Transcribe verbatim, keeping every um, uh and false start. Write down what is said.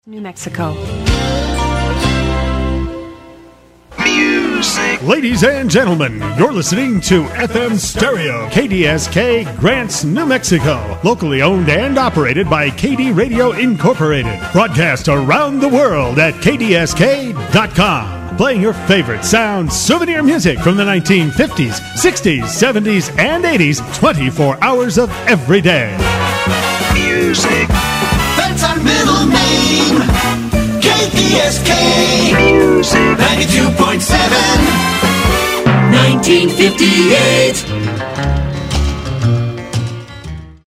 New Mexico. Music. Ladies and gentlemen, you're listening to F M Stereo, K D S K, Grants, New Mexico. Locally owned and operated by K D Radio Incorporated. Broadcast around the world at K D S K dot com. Playing your favorite sound souvenir music from the nineteen fifties, sixties, seventies, and eighties, twenty-four hours of every day. Music. That's our middle name. K D S K. Music. ninety-two point seven. nineteen fifty-eight.